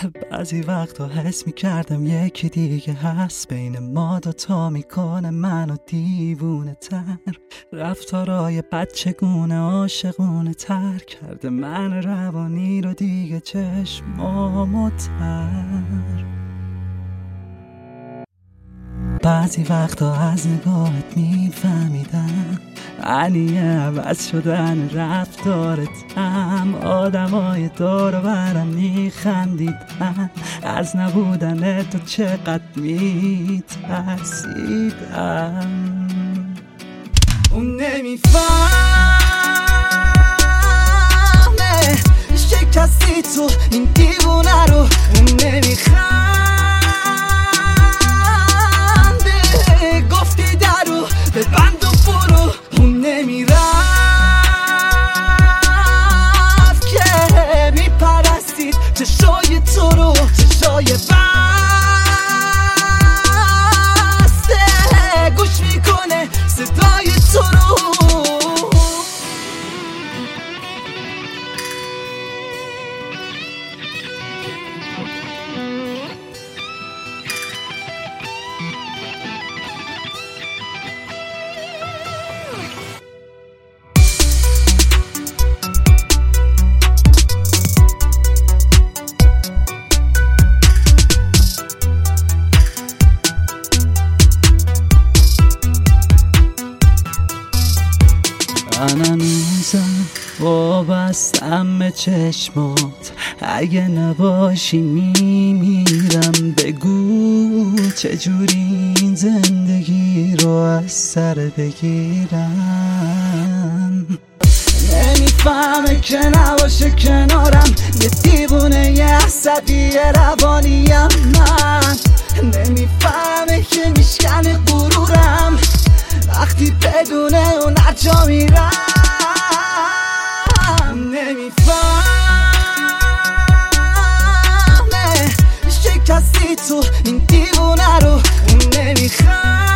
بعضی وقتا حس میکردم یکی دیگه هست بین ما دوتا، میکنه منو دیوونه تر. رفتارای بچگونه عاشقونه تر کرده من روانی رو دیگه چشمامو تر. بعضی وقتا از نگاهت میفهمیدم معنی عوض شدن رفتارتم. آدمای دور و برم میخندیدن از نبودن تو چقدر میترسیدم. اون نمیفهمه شکستی تو این دیوونه رو. اون نمیخنده گفتی درو ببند و برو. اون نمیرفت که میپرستید چشای تو رو، چشای بسته گوش میکنه صدای تو رو. من هنوزم وابستم به چشمات، اگه نباشی میمیرم. بگو چجوری این زندگی رو از سر بگیرم. نمیفهمه که نباشه کنارم یه دیوونه یه عصبی روانیم. من نمیفهمه که میشکنه غرورم وقتی بدونه اون هرجا میرم. نمیفهمه شکستی تو این دیوونه رو. اون نمیخواد